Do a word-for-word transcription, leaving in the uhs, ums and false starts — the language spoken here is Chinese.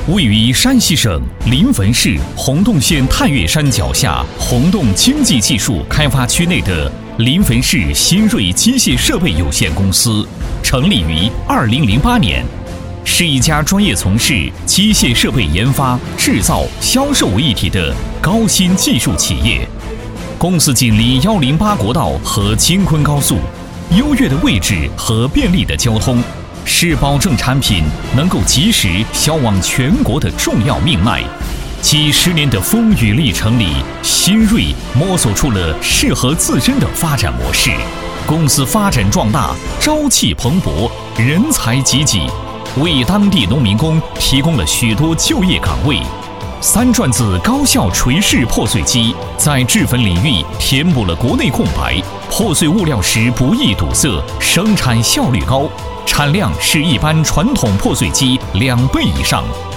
位于山西省临汾市洪洞县太岳山脚下洪洞经济技术开发区内的临汾市新锐机械设备有限公司，成立于二零零八年，是一家专业从事机械设备研发、制造、销售为一体的高新技术企业。公司紧邻一零八国道和京昆高速，优越的位置和便利的交通，是保证产品能够及时销往全国的重要命脉。几十年的风雨历程里，新锐摸索出了适合自身的发展模式。公司发展壮大，朝气蓬勃，人才济济，为当地农民工提供了许多就业岗位。三转子高效锤式破碎机在制粉领域填补了国内空白，破碎物料时不易堵塞，生产效率高，产量是一般传统破碎机两倍以上。